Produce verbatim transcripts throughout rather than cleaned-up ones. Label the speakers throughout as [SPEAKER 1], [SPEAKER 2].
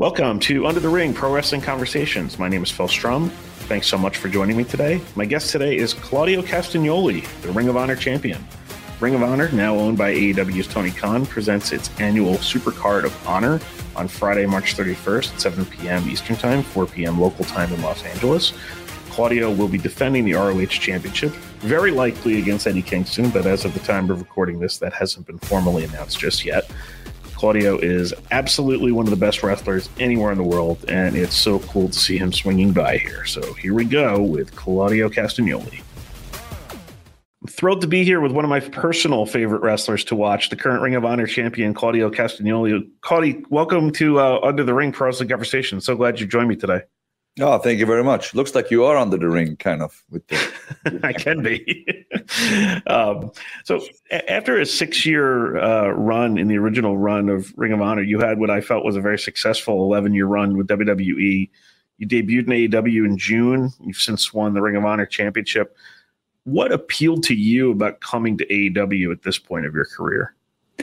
[SPEAKER 1] Welcome to Under the Ring Pro Wrestling Conversations. My name is Phil Strum. Thanks so much for joining me today. My guest today is Claudio Castagnoli, the Ring of Honor champion. Ring of Honor, now owned by A E W's Tony Khan, presents its annual Supercard of Honor on Friday, March thirty-first at seven p.m. Eastern Time, four p.m. local time in Los Angeles. Claudio will be defending the R O H Championship, very likely against Eddie Kingston, but as of the time of recording this, that hasn't been formally announced just yet. Claudio is absolutely one of the best wrestlers anywhere in the world, and it's so cool to see him swinging by here. So here we go with Claudio Castagnoli. I'm thrilled to be here with one of my personal favorite wrestlers to watch, the current Ring of Honor champion, Claudio Castagnoli. Claudio, welcome to uh, Under the Ring Pro Wrestling Conversation. So glad you joined me today.
[SPEAKER 2] Oh, thank you very much. Looks like you are under the ring, kind of. With the-
[SPEAKER 1] I can be. um, so a- after a six-year uh, run in the original run of Ring of Honor, you had what I felt was a very successful eleven-year run with W W E. You debuted in A E W in June. You've since won the Ring of Honor Championship. What appealed to you about coming to A E W at this point of your career?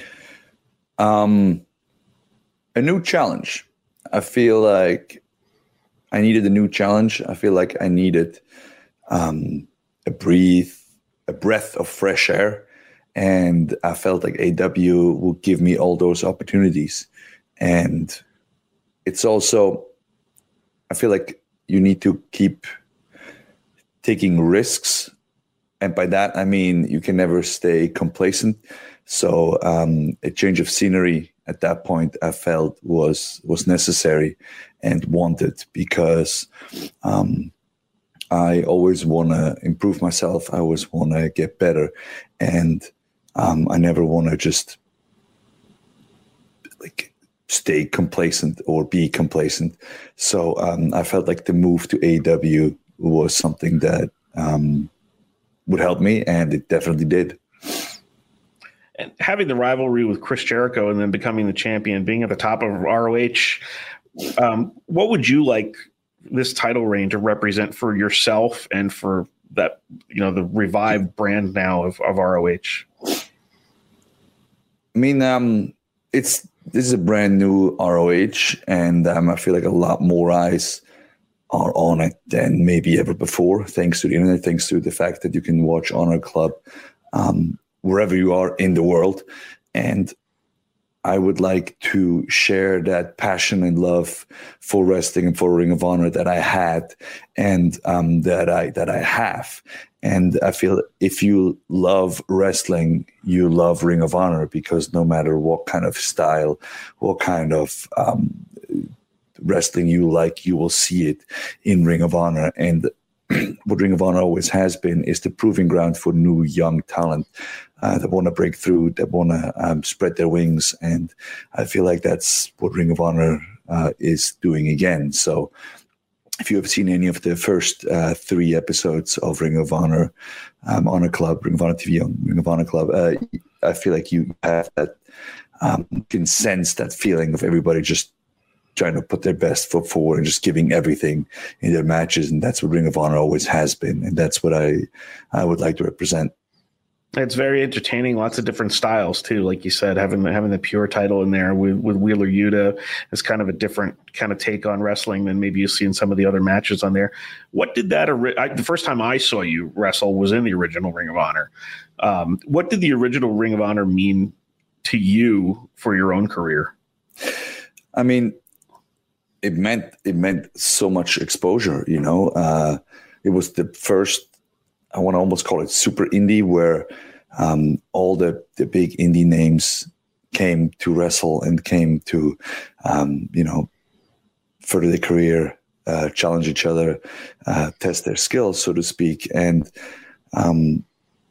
[SPEAKER 2] Um, a new challenge. I feel like I needed a new challenge. I feel like I needed um, a breathe, a breath of fresh air. And I felt like A E W would give me all those opportunities. And it's also, I feel like you need to keep taking risks. And by that, I mean, you can never stay complacent. So um, a change of scenery at that point I felt was was necessary and wanted, because um, I always want to improve myself. I always want to get better. And um, I never want to just like stay complacent or be complacent. So um, I felt like the move to A E W was something that um, would help me, and it definitely did.
[SPEAKER 1] And having the rivalry with Chris Jericho and then becoming the champion, being at the top of R O H, um, what would you like this title reign to represent for yourself and for that, you know, the revived brand now of, of R O H?
[SPEAKER 2] I mean, um, it's this is a brand new R O H, and um, I feel like a lot more eyes are on it than maybe ever before, thanks to the internet, thanks to the fact that you can watch Honor Club um, wherever you are in the world. And I would like to share that passion and love for wrestling and for Ring of Honor that I had and um, that I that I have. And I feel if you love wrestling, you love Ring of Honor, because no matter what kind of style, what kind of um, wrestling you like, you will see it in Ring of Honor. And what Ring of Honor always has been is the proving ground for new young talent uh, that want to break through, that want to um, spread their wings. And I feel like that's what Ring of Honor uh, is doing again. So if you have seen any of the first uh, three episodes of Ring of Honor, um, Honor Club, Ring of Honor T V on Ring of Honor Club, uh, I feel like you have that, um, you can sense that feeling of everybody just trying to put their best foot forward and just giving everything in their matches. And that's what Ring of Honor always has been. And that's what I, I would like to represent.
[SPEAKER 1] It's very entertaining. Lots of different styles too. Like you said, having the, having the pure title in there with, with Wheeler Yuta is kind of a different kind of take on wrestling than maybe you see in some of the other matches on there. What did that, I, the first time I saw you wrestle was in the original Ring of Honor. Um, what did the original Ring of Honor mean to you for your own career?
[SPEAKER 2] I mean, It meant it meant so much exposure, you know. Uh, it was the first, I want to almost call it super indie, where um, all the, the big indie names came to wrestle and came to, um, you know, further their career, uh, challenge each other, uh, test their skills, so to speak. And um,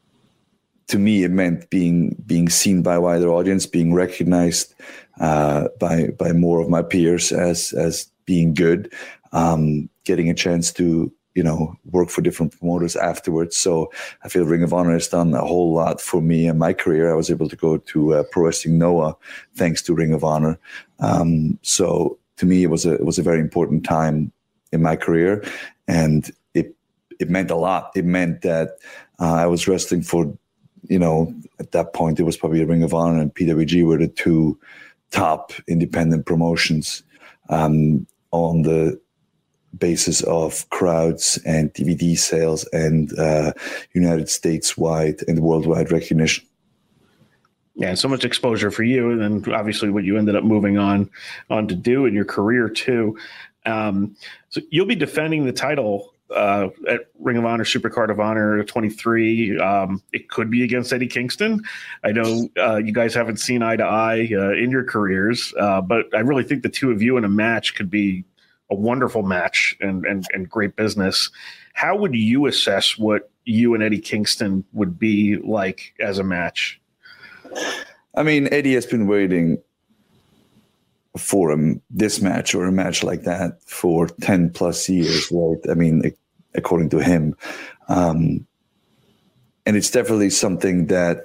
[SPEAKER 2] to me, it meant being being seen by a wider audience, being recognized uh, by by more of my peers as as being good, um, getting a chance to you know work for different promoters afterwards. So I feel Ring of Honor has done a whole lot for me and my career. I was able to go to uh, Pro Wrestling Noah thanks to Ring of Honor. Um, so to me, it was a it was a very important time in my career, and it it meant a lot. It meant that uh, I was wrestling for. You know, at that point, it was probably Ring of Honor and P W G were the two top independent promotions um, on the basis of crowds and D V D sales and uh, United States wide and worldwide recognition.
[SPEAKER 1] Yeah, so much exposure for you, and then obviously what you ended up moving on on to do in your career too. Um, so you'll be defending the title uh, at Ring of Honor Supercard of Honor twenty-three. Um, it could be against Eddie Kingston. I know uh, you guys haven't seen eye to eye uh, in your careers, uh, but I really think the two of you in a match could be a wonderful match and, and, and great business. How would you assess what you and Eddie Kingston would be like as a match?
[SPEAKER 2] I mean, Eddie has been waiting for a, this match or a match like that for ten plus years, right? I mean, according to him. Um, and it's definitely something that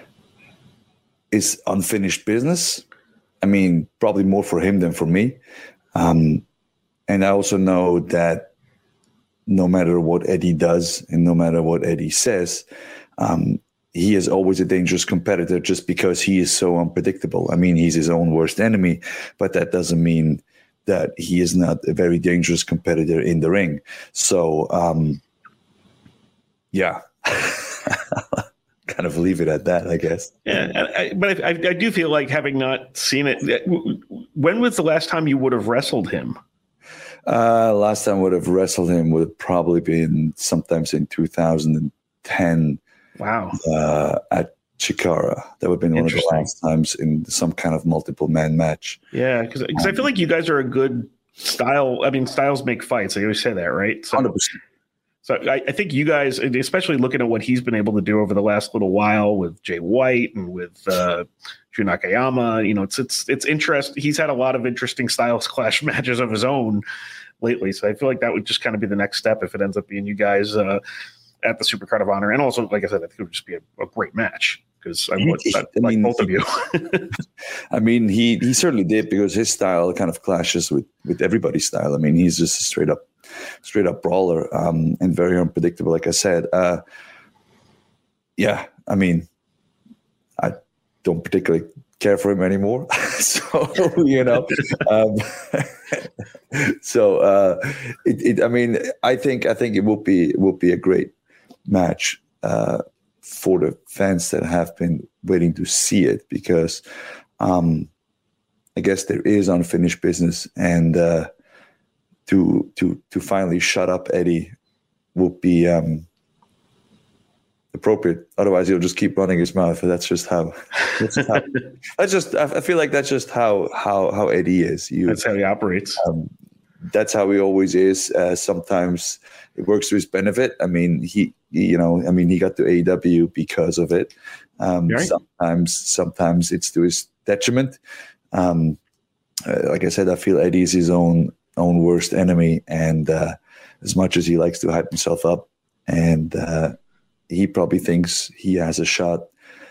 [SPEAKER 2] is unfinished business. I mean, probably more for him than for me. Um, and I also know that no matter what Eddie does and no matter what Eddie says, um, he is always a dangerous competitor just because he is so unpredictable. I mean, he's his own worst enemy, but that doesn't mean that he is not a very dangerous competitor in the ring. So, um, yeah, kind of leave it at that, I guess.
[SPEAKER 1] Yeah, I, but I, I do feel like, having not seen it, when was the last time you would have wrestled him?
[SPEAKER 2] Uh, last time I would have wrestled him would have probably been sometimes in two thousand ten.
[SPEAKER 1] Wow.
[SPEAKER 2] Uh, at Chikara. That would have been one of the last times in some kind of multiple man match.
[SPEAKER 1] Yeah, because um, I feel like you guys are a good style. I mean, styles make fights. I always say that, right? So, one hundred percent. So I, I think you guys, especially looking at what he's been able to do over the last little while with Jay White and with uh, Shu Nakayama, you know, it's it's it's interesting. He's had a lot of interesting styles clash matches of his own lately. So I feel like that would just kind of be the next step if it ends up being you guys uh, at the Supercard of Honor. And also, like I said, I think it would just be a, a great match because I would I, I like mean, both of you.
[SPEAKER 2] I mean, he he certainly did, because his style kind of clashes with with everybody's style. I mean, he's just a straight up straight up brawler, um, and very unpredictable, like I said. Uh, yeah, I mean, I don't particularly care for him anymore. So, you know, um, so uh, it, it, I mean, I think I think it would be it would be a great match uh, for the fans that have been waiting to see it, because um, I guess there is unfinished business, and uh, to to to finally shut up Eddie would be um, appropriate. Otherwise, he'll just keep running his mouth. That's just how. That's just. How, that's just I feel like that's just how how how Eddie is. You,
[SPEAKER 1] that's how he operates. Um,
[SPEAKER 2] that's how he always is. Uh, sometimes it works to his benefit. I mean, he, he, you know, I mean, he got to A E W because of it. Um, right. Sometimes, sometimes it's to his detriment. Um, uh, like I said, I feel Eddie's his own own worst enemy, and uh, as much as he likes to hype himself up, and uh, he probably thinks he has a shot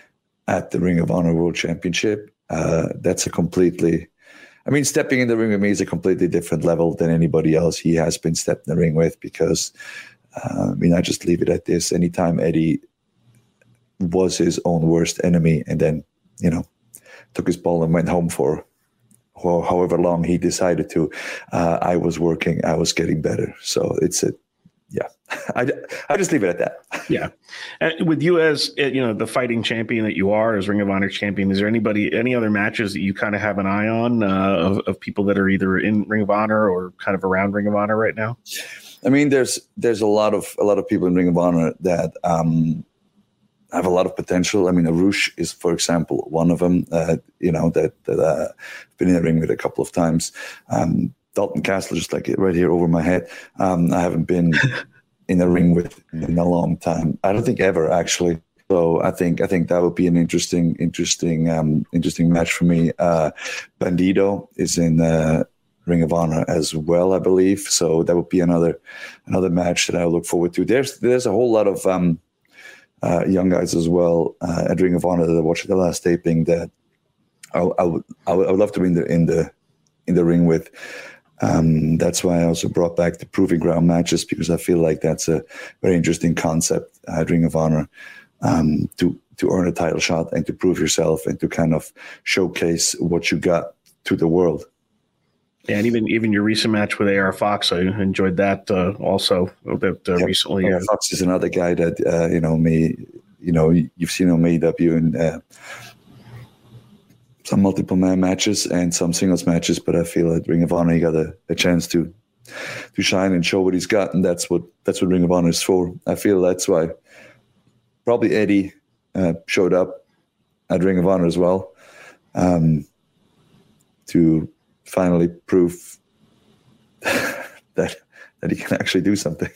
[SPEAKER 2] at the Ring of Honor World Championship. Uh, that's a completely, I mean, stepping in the ring with me is a completely different level than anybody else he has been stepped in the ring with, because, uh, I mean, I just leave it at this. Anytime Eddie was his own worst enemy and then, you know, took his ball and went home for well, however long he decided to, uh, I was working, I was getting better. So it's a, yeah, I, I just leave it at that.
[SPEAKER 1] Yeah. And with you as, you know, the fighting champion that you are, as Ring of Honor champion, is there anybody, any other matches that you kind of have an eye on uh, of, of people that are either in Ring of Honor or kind of around Ring of Honor right now?
[SPEAKER 2] I mean, there's, there's a lot of, a lot of people in Ring of Honor that um, have a lot of potential. I mean, Arush is, for example, one of them, uh, you know, that, that uh, I've been in the ring with a couple of times. Um, Dalton Castle, just like right here over my head. Um, I haven't been in a ring with in a long time. I don't think ever, actually. So I think I think that would be an interesting, interesting, um, interesting match for me. Uh, Bandido is in uh, Ring of Honor as well, I believe. So that would be another another match that I look forward to. There's there's a whole lot of um, uh, young guys as well uh, at Ring of Honor that I watched the last taping that I, I would I would I would love to be in the in the in the ring with. Um, that's why I also brought back the Proving Ground matches, because I feel like that's a very interesting concept at Ring of Honor, um, to to earn a title shot and to prove yourself and to kind of showcase what you got to the world.
[SPEAKER 1] Yeah, and even even your recent match with A R Fox, I enjoyed that uh, also that uh,
[SPEAKER 2] yep.
[SPEAKER 1] recently.
[SPEAKER 2] A R Fox is another guy that uh, you know me, you know, you've seen on A E W and uh, some multiple man matches and some singles matches, but I feel at Ring of Honor he got a, a chance to to shine and show what he's got, and that's what that's what Ring of Honor is for. I feel that's why probably Eddie uh, showed up at Ring of Honor as well, um, to finally prove that that he can actually do something.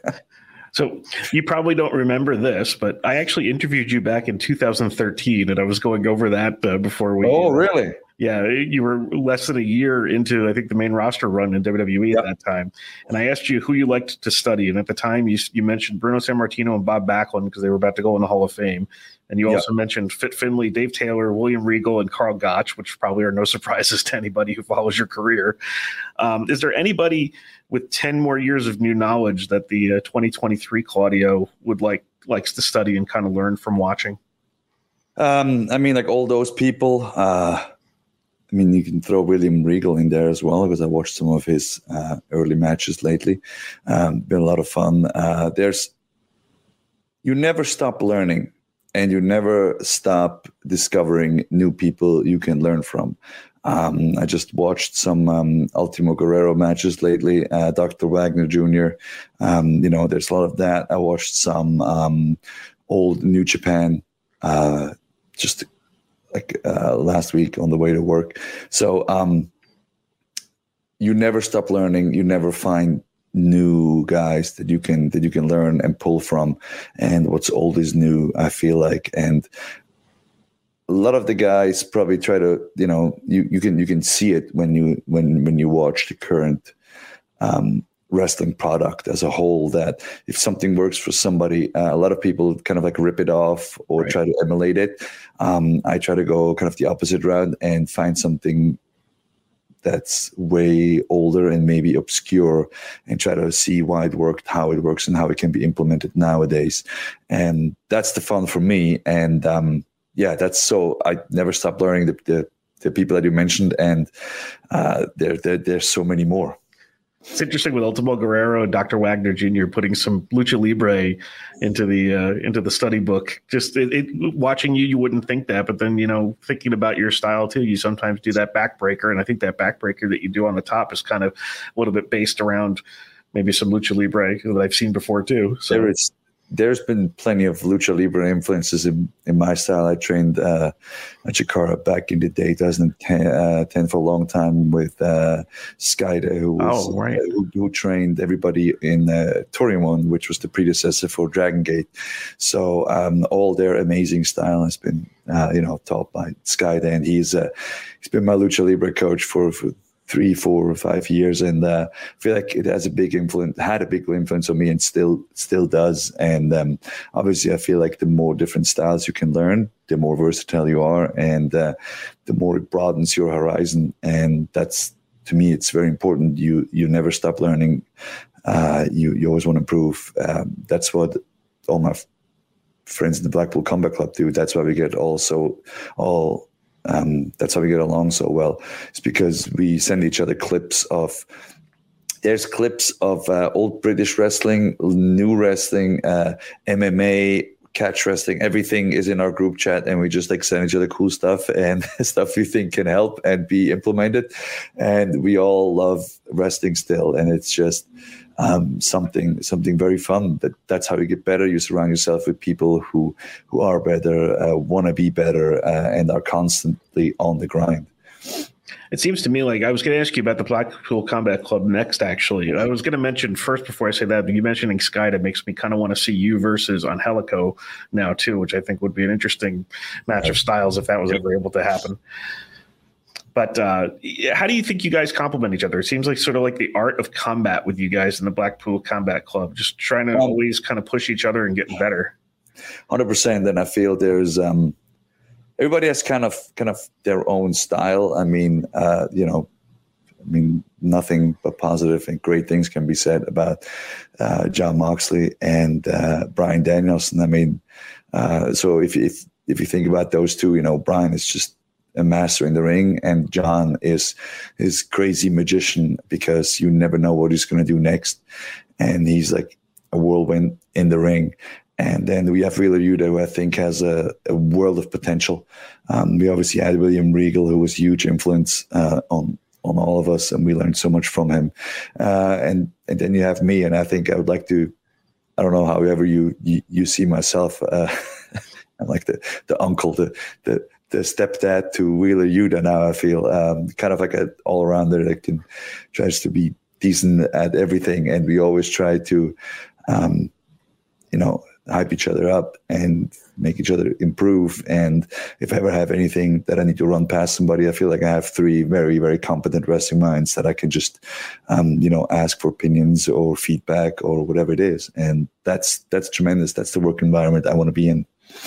[SPEAKER 1] So you probably don't remember this, but I actually interviewed you back in two thousand thirteen, and I was going over that uh, before we.
[SPEAKER 2] Oh, really?
[SPEAKER 1] Yeah, you were less than a year into, I think, the main roster run in W W E yep. at that time. And I asked you who you liked to study. And at the time, you you mentioned Bruno Sammartino and Bob Backlund because they were about to go in the Hall of Fame. And you yep. also mentioned Fit Finlay, Dave Taylor, William Regal, and Karl Gotch, which probably are no surprises to anybody who follows your career. Um, is there anybody with ten more years of new knowledge that the uh, twenty twenty-three Claudio would like likes to study and kind of learn from watching?
[SPEAKER 2] Um, I mean, like all those people. Uh, I mean, you can throw William Regal in there as well because I watched some of his uh, early matches lately. Um, been a lot of fun. Uh, there's you never stop learning, and you never stop discovering new people you can learn from. Um, I just watched some um, Ultimo Guerrero matches lately. Uh, Doctor Wagner Junior Um, you know, there's a lot of that. I watched some um, old New Japan. Uh, just. like uh, last week on the way to work. So um, you never stop learning. You never find new guys that you can that you can learn and pull from. And what's old is new, I feel like. And a lot of the guys probably try to, you know, you, you can you can see it when you when when you watch the current um, wrestling product as a whole, that if something works for somebody, uh, a lot of people kind of like rip it off or right. try to emulate it. Um, I try to go kind of the opposite route and find something that's way older and maybe obscure and try to see why it worked, how it works, and how it can be implemented nowadays. And that's the fun for me. And um, yeah, that's so I never stop learning the, the, the people that you mentioned, and uh, there, there there's so many more.
[SPEAKER 1] It's interesting with Ultimo Guerrero and Doctor Wagner Junior putting some lucha libre into the uh, into the study book. Just it, it, watching you, you wouldn't think that, but then you know, thinking about your style too, you sometimes do that backbreaker, and I think that backbreaker that you do on the top is kind of a little bit based around maybe some lucha libre that I've seen before too. So
[SPEAKER 2] there is. There's been plenty of lucha libre influences in, in my style. I trained uh, at Chikara back in the day, twenty ten, uh, ten for a long time with uh, Skyda, who, was,
[SPEAKER 1] oh, right.
[SPEAKER 2] uh, who, who trained everybody in uh, Torimon, which was the predecessor for Dragon Gate. So um, all their amazing style has been, uh, you know, taught by Skyda, and he's uh, he's been my lucha libre coach for. for three, four, or five years, and uh, I feel like it has a big influence, had a big influence on me, and still, still does. And um, obviously, I feel like the more different styles you can learn, the more versatile you are, and uh, the more it broadens your horizon. And that's, to me, it's very important. You you never stop learning. Uh, you you always want to improve. Um, that's what all my f- friends in the Blackpool Combat Club do. That's why we get also all. Um, that's how we get along so well. It's because we send each other clips of. There's clips of uh, old British wrestling, new wrestling, uh, M M A, catch wrestling. Everything is in our group chat, and we just like send each other cool stuff and stuff we think can help and be implemented. And we all love wrestling still, and it's just um, something something very fun. That that's how you get better. You surround yourself with people who who are better, uh, want to be better, uh, and are constantly on the grind.
[SPEAKER 1] It seems to me like I was going to ask you about the Blackpool Combat Club next, actually. I was going to mention first before I say that, you mentioning Skyda makes me kind of want to see you versus Angelico now, too, which I think would be an interesting match of styles if that was ever able to happen. But uh, how do you think you guys complement each other? It seems like sort of like the art of combat with you guys in the Blackpool Combat Club, just trying to um, always kind of push each other and getting better.
[SPEAKER 2] one hundred percent. And I feel there's um, – everybody has kind of kind of their own style. I mean, uh, you know, I mean, nothing but positive and great things can be said about uh, John Moxley and uh, Bryan Danielson. I mean, uh, so if if if you think about those two, you know, Bryan is just a master in the ring, and John is his crazy magician because you never know what he's going to do next. And he's like a whirlwind in the ring. And then we have Wheeler Yuta, who I think has a, a world of potential. Um, we obviously had William Regal, who was a huge influence uh, on on all of us, and we learned so much from him. Uh, and and then you have me, and I think I would like to, I don't know, however you you, you see myself, uh, I'm like the the uncle, the the the stepdad to Wheeler Yuta now, I feel, um, kind of like an all-arounder that can tries to be decent at everything, and we always try to, um, you know, hype each other up and make each other improve. And if I ever have anything that I need to run past somebody, I feel like I have three very, very competent wrestling minds that I can just, um, you know, ask for opinions or feedback or whatever it is. And that's that's tremendous. That's the work environment I want to be in.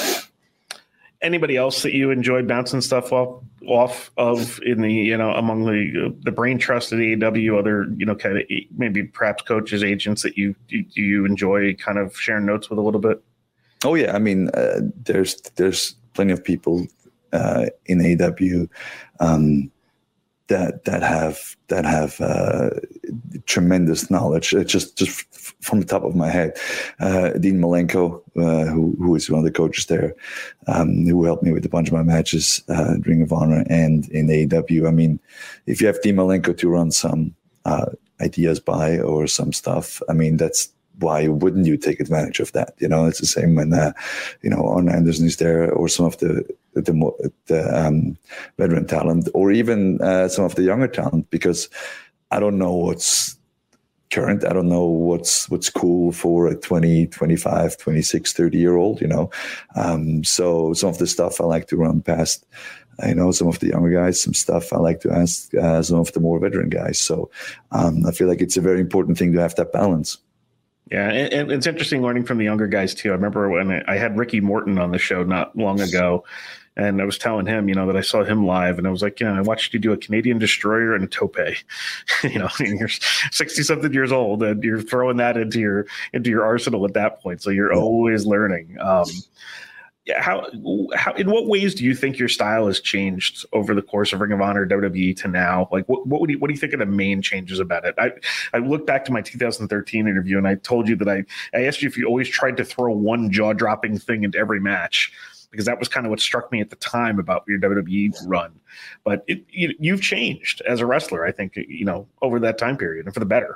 [SPEAKER 1] Anybody else that you enjoyed bouncing stuff off off of in the, you know, among the the brain trust at A E W, other, you know, kind of maybe perhaps coaches, agents that you you, you enjoy kind of sharing notes with a little bit?
[SPEAKER 2] Oh yeah, I mean, uh, there's there's plenty of people uh, in A E W um, that that have that have uh, tremendous knowledge. Uh, just just from the top of my head, uh, Dean Malenko, uh, who who is one of the coaches there, um, who helped me with a bunch of my matches, uh, in Ring of Honor and in A E W. I mean, if you have Dean Malenko to run some uh, ideas by or some stuff, I mean, that's why wouldn't you take advantage of that? You know, it's the same when uh, you know, Arn Anderson is there, or some of the the more the um, veteran talent, or even uh, some of the younger talent, because I don't know what's current. I don't know what's what's cool for a twenty, twenty-five, twenty-six, thirty year old, you know. Um, so some of the stuff I like to run past, I know some of the younger guys, some stuff I like to ask uh, some of the more veteran guys. So um, I feel like it's a very important thing to have that balance.
[SPEAKER 1] Yeah, and, and it's interesting learning from the younger guys too. I remember when I had Ricky Morton on the show not long ago, and I was telling him, you know, that I saw him live, and I was like, you know, I watched you do a Canadian Destroyer and a tope. You know, and you're sixty something years old, and you're throwing that into your into your arsenal at that point. So you're always learning. Um, yeah, how how in what ways do you think your style has changed over the course of Ring of Honor, W W E to now? Like, what what would you, what do you think are the main changes about it? I I look back to my two thousand thirteen interview, and I told you that I I asked you if you always tried to throw one jaw dropping thing into every match, because that was kind of what struck me at the time about your W W E run. But it, you, you've changed as a wrestler, I think, you know, over that time period, and for the better.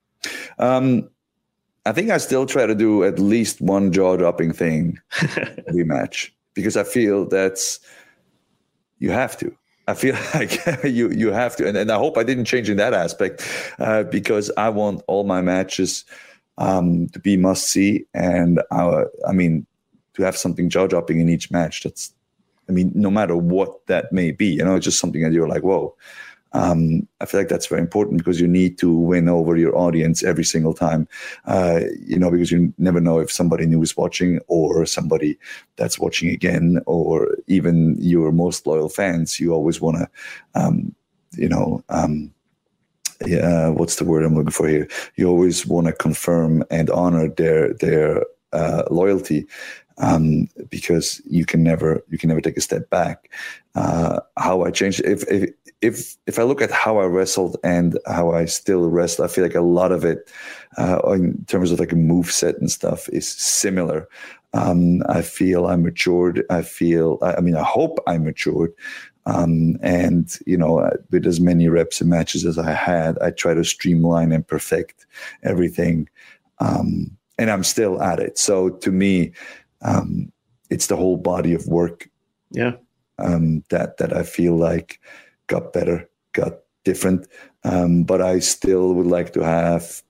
[SPEAKER 2] Um. I think I still try to do at least one jaw-dropping thing every match, because I feel that's, you have to. I feel like you you have to. And, and I hope I didn't change in that aspect, uh, because I want all my matches um, to be must-see. And, I, I mean, to have something jaw-dropping in each match, that's, I mean, no matter what that may be, you know, it's just something that you're like, whoa. Um, I feel like that's very important, because you need to win over your audience every single time, uh, you know, because you never know if somebody new is watching, or somebody that's watching again, or even your most loyal fans. You always want to, um, you know, um, yeah, what's the word I'm looking for here? You always want to confirm and honor their their uh, loyalty. Um, because you can never you can never take a step back. Uh, how I changed, if if if if I look at how I wrestled and how I still wrestle, I feel like a lot of it, uh, in terms of like a move set and stuff, is similar. Um, I feel I matured. I feel I mean I hope I matured. Um, and you know, with as many reps and matches as I had, I try to streamline and perfect everything. Um, and I'm still at it. So to me, Um, it's the whole body of work,
[SPEAKER 1] yeah.
[SPEAKER 2] Um, that that I feel like got better, got different. Um, but I still would like to have.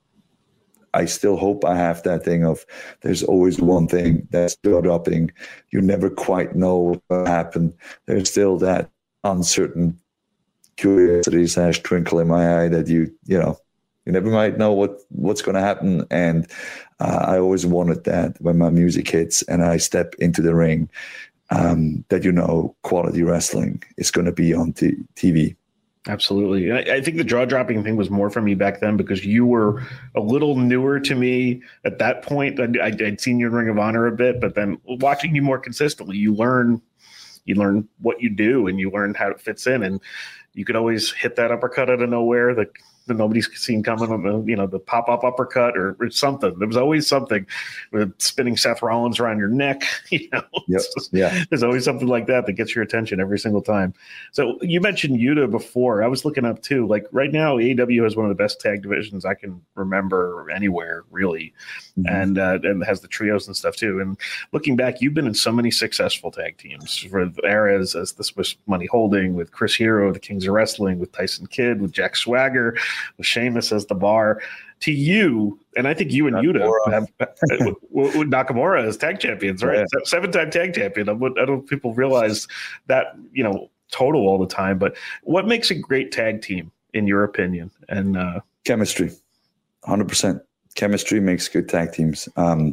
[SPEAKER 2] I still hope I have that thing of, there's always one thing that's jaw-dropping. You never quite know what will happen. There's still that uncertain curiosity slash twinkle in my eye that you you know. You never might know what, what's going to happen. And uh, I always wanted that when my music hits and I step into the ring, um, that, you know, quality wrestling is going to be on t- T V.
[SPEAKER 1] Absolutely. I, I think the jaw dropping thing was more for me back then, because you were a little newer to me at that point. I'd, I'd seen you in Ring of Honor a bit, but then watching you more consistently, you learn you learn what you do and you learn how it fits in. And you could always hit that uppercut out of nowhere that, that nobody's seen coming, you know, the pop-up uppercut or, or something. There was always something with spinning Seth Rollins around your neck. You know,
[SPEAKER 2] yep.
[SPEAKER 1] just,
[SPEAKER 2] yeah.
[SPEAKER 1] There's always something like that that gets your attention every single time. So you mentioned Yuta before. I was looking up too. Like right now, A E W has one of the best tag divisions I can remember anywhere, really, mm-hmm. and uh, and has the trios and stuff too. And looking back, you've been in so many successful tag teams for eras as this was Money Holding with Chris Hero, the Kings of Wrestling with Tyson Kidd, with Jack Swagger, with Sheamus as the Bar. To you, and I think you and Yuta have with Nakamura as tag champions, right? Yeah. Seven-time tag champion. I don't know if people realize that, you know, total all the time. But what makes a great tag team, in your opinion? And uh,
[SPEAKER 2] chemistry, one hundred percent. Chemistry makes good tag teams. Um,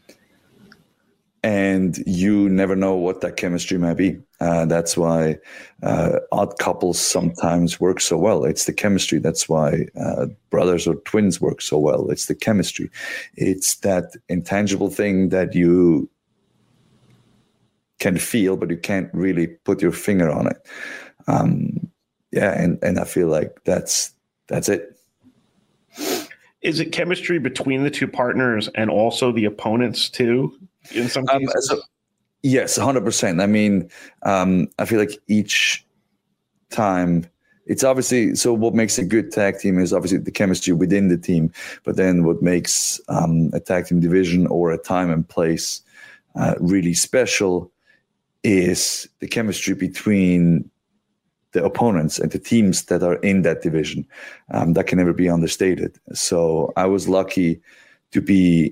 [SPEAKER 2] and you never know what that chemistry might be. Uh, that's why uh, odd couples sometimes work so well. It's the chemistry. That's why uh, brothers or twins work so well. It's the chemistry. It's that intangible thing that you can feel, but you can't really put your finger on it. Um, yeah, and, and I feel like that's that's it.
[SPEAKER 1] Is it chemistry between the two partners and also the opponents too? In some cases, um, so,
[SPEAKER 2] yes, one hundred percent. I mean, um, I feel like each time it's obviously, so what makes a good tag team is obviously the chemistry within the team, but then what makes um, a tag team division or a time and place uh, really special is the chemistry between the opponents and the teams that are in that division. Um, that can never be understated. So I was lucky to be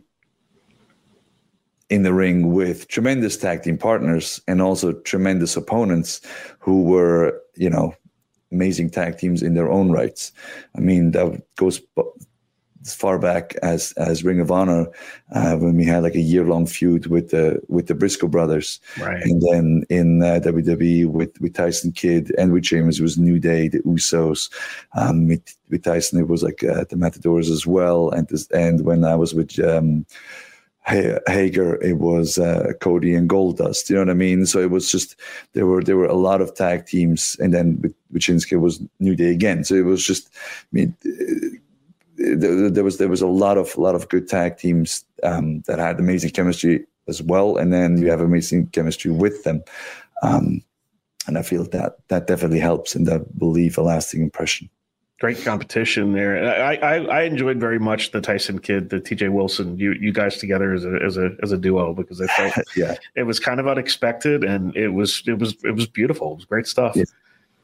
[SPEAKER 2] in the ring with tremendous tag team partners and also tremendous opponents who were, you know, amazing tag teams in their own rights. I mean, that goes as far back as as Ring of Honor, uh, when we had like a year long feud with the with the Briscoe brothers,
[SPEAKER 1] right?
[SPEAKER 2] And then in uh, W W E with with Tyson Kidd and with Sheamus, it was New Day, the Usos. Um, with, with Tyson, it was like uh, the Matadors as well. And this, and when I was with um, Hager, it was uh, Cody and Goldust. You know what I mean? So it was just there were there were a lot of tag teams, and then with, with Shinsuke it was New Day again. So it was just, I mean, there, there was there was a lot of a lot of good tag teams um, that had amazing chemistry as well, and then you have amazing chemistry with them, um, and I feel that that definitely helps, and that will leave a lasting impression.
[SPEAKER 1] Great competition there. I, I I enjoyed very much the Tyson Kidd, the T J Wilson, you you guys together as a as a as a duo, because I felt
[SPEAKER 2] yeah.
[SPEAKER 1] it was kind of unexpected, and it was it was it was beautiful. It was great stuff. Yeah.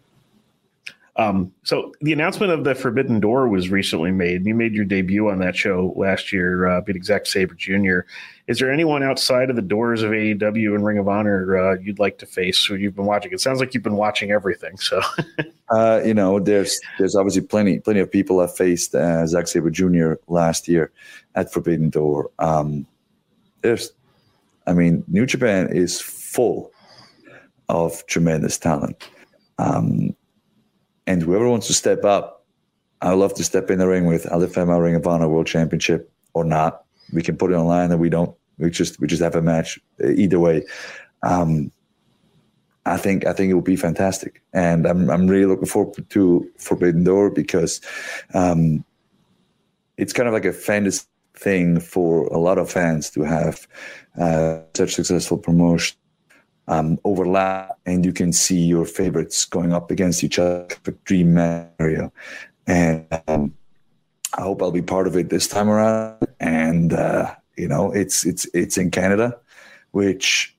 [SPEAKER 1] Um, so the announcement of the Forbidden Door was recently made. You made your debut on that show last year, uh, beating Zack Sabre Junior Is there anyone outside of the doors of A E W and Ring of Honor uh, you'd like to face who you've been watching? It sounds like you've been watching everything. So,
[SPEAKER 2] uh, you know, there's there's obviously plenty plenty of people that faced uh, Zack Sabre Junior last year at Forbidden Door. Um, there's, I mean, New Japan is full of tremendous talent. Um, And whoever wants to step up, I would love to step in the ring with. I'll defend my Ring of Honor World Championship or not. We can put it online, and we don't. We just we just have a match. Either way, um, I think I think it will be fantastic, and I'm I'm really looking forward to Forbidden Door because um, it's kind of like a fantasy thing for a lot of fans to have uh, such successful promotion. Um, overlap, and you can see your favorites going up against each other for dream scenario. And um, I hope I'll be part of it this time around. And uh, you know, it's it's it's in Canada, which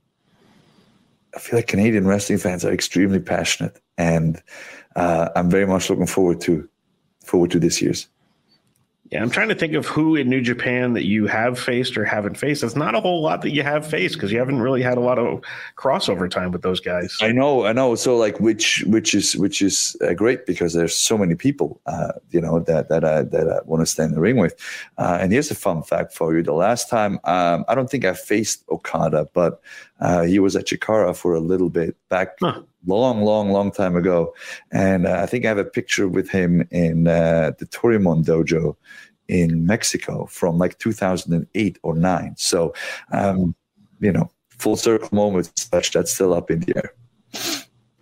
[SPEAKER 2] I feel like Canadian wrestling fans are extremely passionate, and uh, I'm very much looking forward to forward to this year's.
[SPEAKER 1] Yeah, I'm trying to think of who in New Japan that you have faced or haven't faced. It's not a whole lot that you have faced because you haven't really had a lot of crossover time with those guys.
[SPEAKER 2] I know, I know. So like, which which is which is uh, great because there's so many people, uh, you know, that that I that I want to stand in the ring with. Uh, and here's a fun fact for you: the last time, um, I don't think I faced Okada, but uh, he was at Chikara for a little bit back. Huh. Long, long, long time ago. And uh, I think I have a picture with him in uh, the Torimon dojo in Mexico from like two thousand eight or nine. So, um, you know, full circle moments, such that's still up in the air.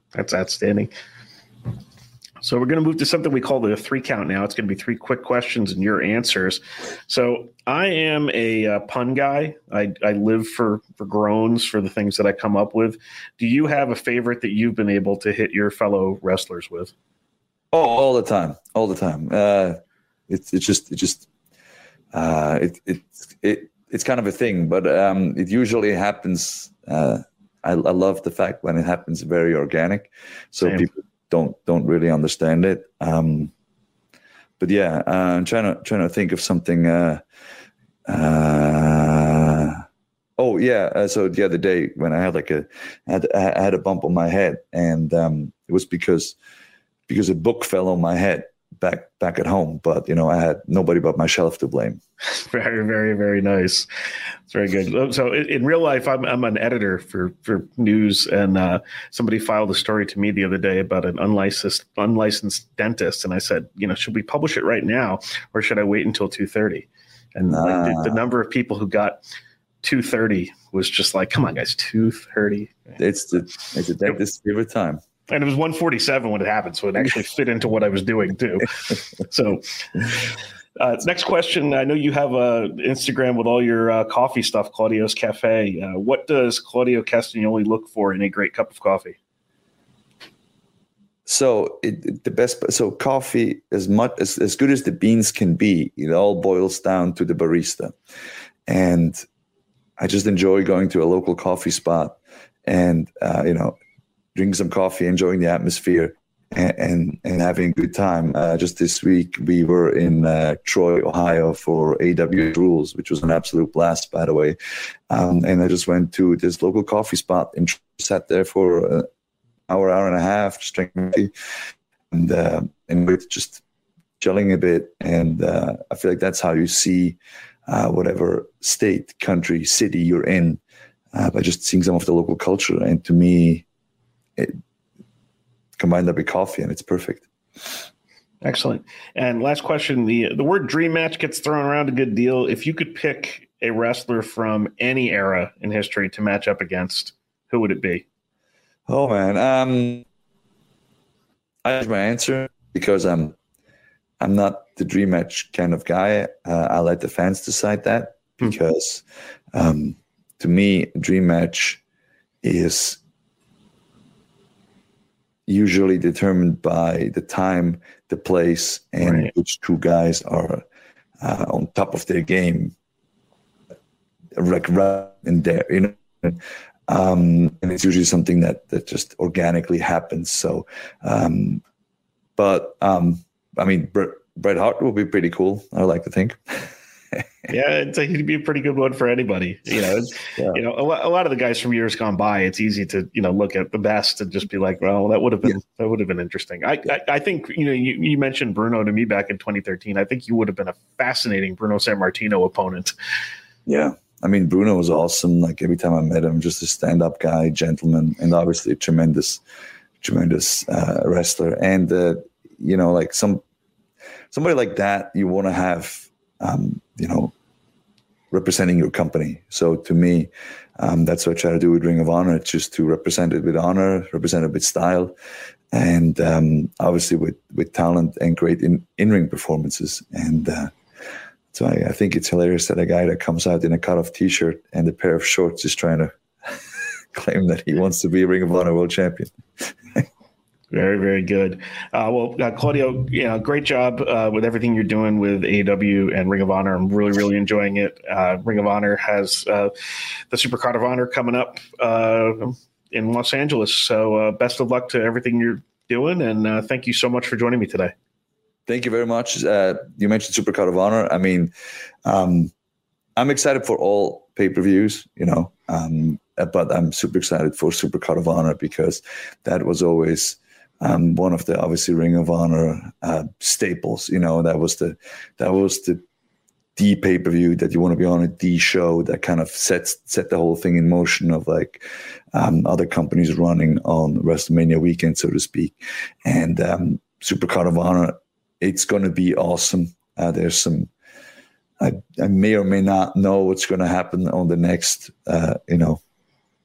[SPEAKER 1] That's outstanding. So we're going to move to something we call the three count now. It's going to be three quick questions and your answers. So I am a uh, pun guy. I, I live for, for groans for the things that I come up with. Do you have a favorite that you've been able to hit your fellow wrestlers with?
[SPEAKER 2] Oh, all the time, all the time. Uh, it's it's just it just uh, it it it it's kind of a thing, but um, it usually happens. Uh, I, I love the fact when it happens very organic, so Same. people don't don't really understand it. Um, but yeah, uh, I'm trying to trying to think of something. Uh, uh, oh yeah, uh, so the other day when I had like a I had, I had a bump on my head, and um, it was because because a book fell on my head back back at home. But you know, I had nobody but myself to blame.
[SPEAKER 1] Very, very, very nice. It's very good. So in real life, I'm I'm an editor for, for news, and uh, somebody filed a story to me the other day about an unlicensed unlicensed dentist, and I said, you know, should we publish it right now, or should I wait until two thirty? And ah. like, the, the number of people who got two thirty was just like, come on, guys, two thirty.
[SPEAKER 2] It's the it's the dentist's favorite time.
[SPEAKER 1] And it was one forty-seven when it happened, so it actually fit into what I was doing too. So. Uh, next question. I know you have a Instagram with all your uh, coffee stuff, Claudio's Cafe. Uh, what does Claudio Castagnoli look for in a great cup of coffee?
[SPEAKER 2] So it, the best, so coffee, as much as, as good as the beans can be, it all boils down to the barista. And I just enjoy going to a local coffee spot and, uh, you know, drinking some coffee, enjoying the atmosphere. And, and and having a good time. Uh, just this week, we were in uh, Troy, Ohio for A W Rules, which was an absolute blast, by the way. Um, and I just went to this local coffee spot and sat there for an hour, hour and a half, just drinking coffee and, uh, and with just chilling a bit. And uh, I feel like that's how you see uh, whatever state, country, city you're in, uh, by just seeing some of the local culture. And to me, it combine that with coffee, and it's perfect.
[SPEAKER 1] Excellent. And last question, the the word dream match gets thrown around a good deal. If you could pick a wrestler from any era in history to match up against, who would it be?
[SPEAKER 2] Oh, man. Um, I have my answer because I'm, I'm not the dream match kind of guy. Uh, I let the fans decide that because um, to me, a dream match is usually determined by the time, the place, and right. which two guys are uh, on top of their game, like right in there, you know. Um, and it's usually something that that just organically happens. So, um, but um, I mean, Bret, Bret Hart will be pretty cool. I like to think.
[SPEAKER 1] Yeah, it's a, he'd be a pretty good one for anybody. You know, it's, yeah. you know, a lot, a lot of the guys from years gone by, it's easy to, you know, look at the best and just be like, well, that would have been, yeah. that would have been interesting. I, I, I think, you know, you, you mentioned Bruno to me back in twenty thirteen. I think you would have been a fascinating Bruno Sammartino opponent.
[SPEAKER 2] Yeah. I mean, Bruno was awesome. Like every time I met him, just a stand-up guy, gentleman, and obviously a tremendous, tremendous uh, wrestler. And, uh, you know, like some, somebody like that, you want to have, Um, you know, representing your company. So to me, um, that's what I try to do with Ring of Honor, just to represent it with honor, represent it with style, and um, obviously with, with talent and great in, in-ring performances. And uh, so I, I think it's hilarious that a guy that comes out in a cut-off T-shirt and a pair of shorts is trying to claim that he wants to be a Ring of Honor world champion.
[SPEAKER 1] Very, very good. Uh, well, uh, Claudio, you know, great job uh, with everything you're doing with A E W and Ring of Honor. I'm really, really enjoying it. Uh, Ring of Honor has uh, the Supercard of Honor coming up uh, in Los Angeles. So uh, best of luck to everything you're doing. And uh, thank you so much for joining me today.
[SPEAKER 2] Thank you very much. Uh, you mentioned Supercard of Honor. I mean, um, I'm excited for all pay-per-views, you know, um, but I'm super excited for Supercard of Honor because that was always – Um, one of the obviously Ring of Honor uh, staples, you know, that was the that was the D pay per view that you want to be on, a D show that kind of sets set the whole thing in motion of like um, other companies running on WrestleMania weekend, so to speak. And um, Supercard of Honor, it's going to be awesome. Uh, there's some, I, I may or may not know what's going to happen on the next, uh, you know,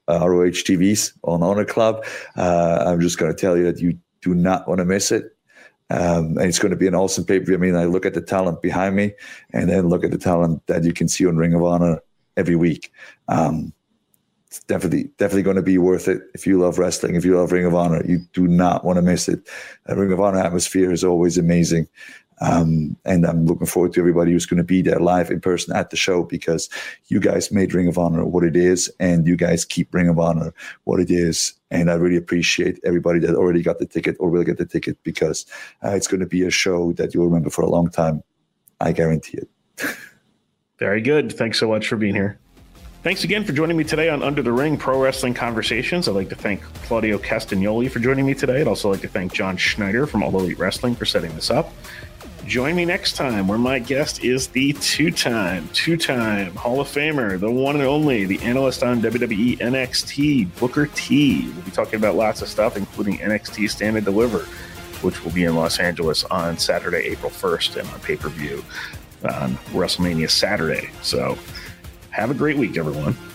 [SPEAKER 2] uh, R O H T Vs on Honor Club. Uh, I'm just going to tell you that you do not want to miss it. Um, and it's going to be an awesome pay-per-view. I mean, I look at the talent behind me and then look at the talent that you can see on Ring of Honor every week. Um, it's definitely, definitely going to be worth it. If you love wrestling, if you love Ring of Honor, you do not want to miss it. The Ring of Honor atmosphere is always amazing. Um, and I'm looking forward to everybody who's going to be there live in person at the show, because you guys made Ring of Honor what it is, and you guys keep Ring of Honor what it is. And I really appreciate everybody that already got the ticket or will get the ticket, because uh, it's going to be a show that you'll remember for a long time. I guarantee it.
[SPEAKER 1] Very good. Thanks so much for being here. Thanks again for joining me today on Under the Ring Pro Wrestling Conversations. I'd like to thank Claudio Castagnoli for joining me today. I'd also like to thank John Schneider from All Elite Wrestling for setting this up. Join me next time, where my guest is the two-time, two-time Hall of Famer, the one and only, the analyst on W W E N X T, Booker T. We'll be talking about lots of stuff, including N X T Stand and Deliver, which will be in Los Angeles on Saturday, April first, and on pay-per-view on WrestleMania Saturday. So have a great week, everyone.